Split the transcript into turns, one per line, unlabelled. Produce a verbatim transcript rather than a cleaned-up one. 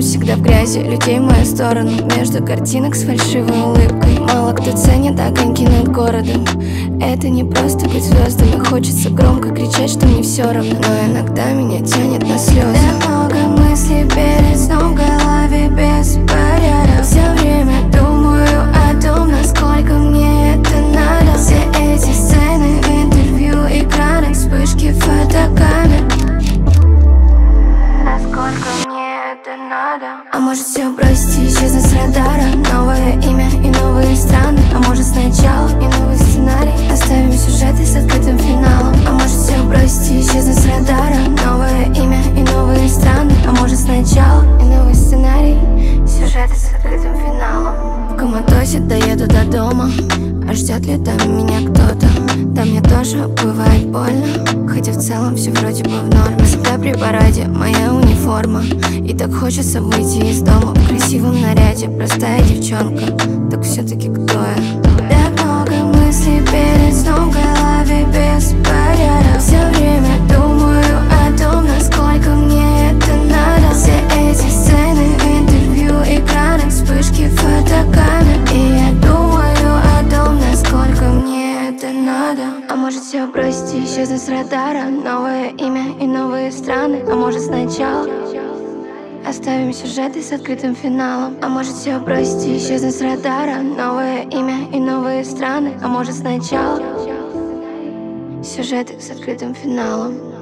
ночь всегда в грязи, людей в мою сторону, между картинок с фальшивой улыбкой. Мало кто ценит огоньки над городом. Это не просто быть звездами. Хочется громко кричать, что мне все равно, но иногда меня тянет на слезы. Так много мыслей перед сном в голове без порядка. Все время думаю о том, насколько мне это надо. Все эти сцены в интервью, экраны, вспышки фотокамер. Насколько мне это надо? А может все бросить и исчезнуть с радара? Новое имя и новые страны. А может сначала и новый сценарий? Оставим сюжеты с открытым финалом. А может все бросить и исчезнуть с радара? Новое имя и новые страны. А может сначала и новый сценарий? Сюжеты с открытым финалом. В коматозе доеду до дома. А ждет ли там меня кто-то? Да мне тоже бывает больно, хотя в целом все вроде бы в норме. Всегда при параде моя униформа, и так хочется выйти из дома в красивом наряде. Простая девчонка, так все-таки кто я? Так много мыслей перед сном в голове без порядка. Все время думаю о том, насколько мне это надо. Все эти сцены в интервью, экраны, вспышки фотокамер. И я думаю о том, насколько мне это надо. А может все бросить и исчезнуть с радара? Новое имя и новые страны. А может сначала оставим сюжеты с открытым финалом. А может все бросить и исчезнуть с радара? Новое имя и новые страны. А может сначала сюжеты с открытым финалом.